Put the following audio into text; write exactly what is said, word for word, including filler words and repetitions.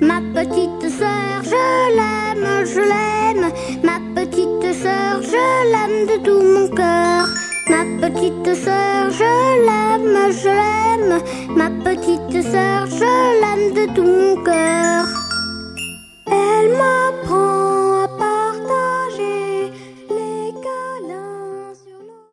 Ma petite sœur, je l'aime, je l'aime. Ma petite sœur, je l'aime de tout mon cœur. Ma petite sœur, je l'aime, je l'aime. Ma petite sœur, je l'aime de tout mon cœur.